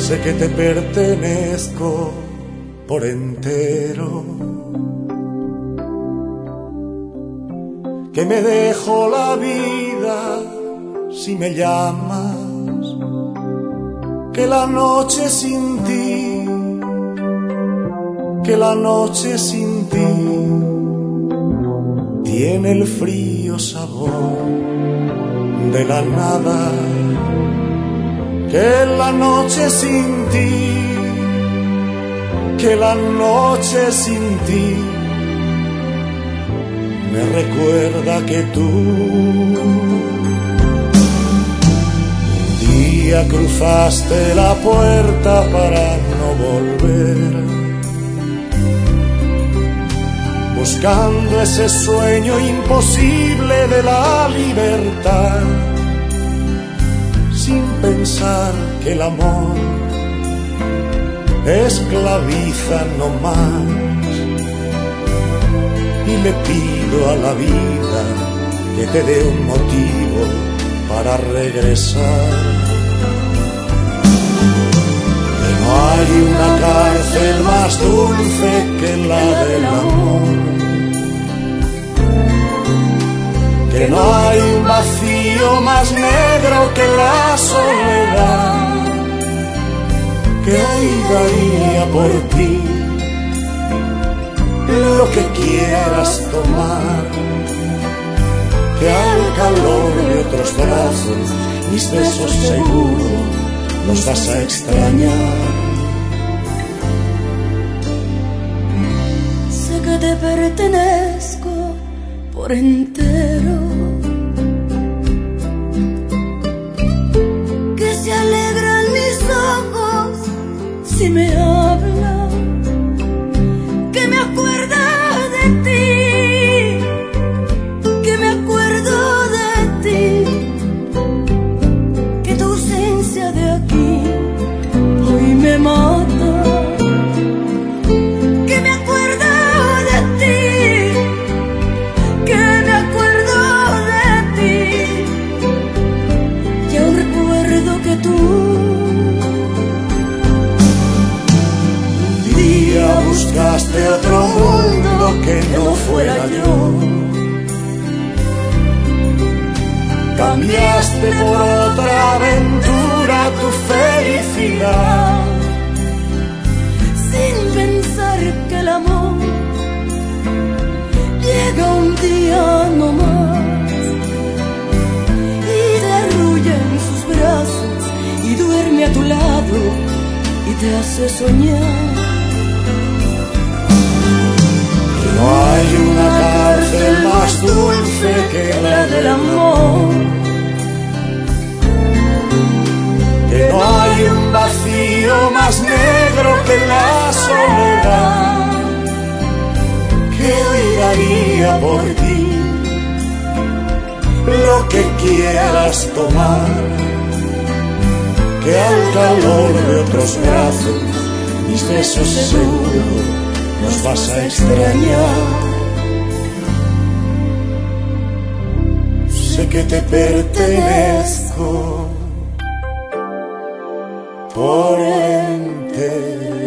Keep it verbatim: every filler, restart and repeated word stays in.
Sé que te pertenezco por entero, que me dejo la vida si me llamas, que la noche sin ti, que la noche sin ti tiene el frío sabor de la nada, que la noche sin ti, que la noche sin ti me recuerda que tú un día cruzaste la puerta para no volver, buscando ese sueño imposible de la libertad, sin pensar que el amor esclaviza no más. Y le pido a la vida que te dé un motivo para regresar, que no hay una cárcel más dulce que la del amor, que no hay un vacío más negro que la soledad, que hoy daría por ti lo que quieras tomar, que al calor de otros brazos mis besos seguro los vas a extrañar. Sé que te pertenezco por entero, que se alegran mis ojos si me hablan, que me acuerda de ti, que me acuerdo de ti, que tu ausencia de aquí hoy me mata, que me acuerdo de ti, que me acuerdo de ti, y aún recuerdo que tú buscaste otro mundo que no fuera yo, cambiaste por otra aventura tu felicidad, sin pensar que el amor llega un día no más y te arrulla en sus brazos y duerme a tu lado y te hace soñar. No hay una cárcel más dulce que la del amor, que no hay un vacío más negro que la soledad, que hoy daría por ti lo que quieras tomar, que al calor de otros brazos mis besos seguro nos vas a extrañar. Sé que te pertenezco por entero.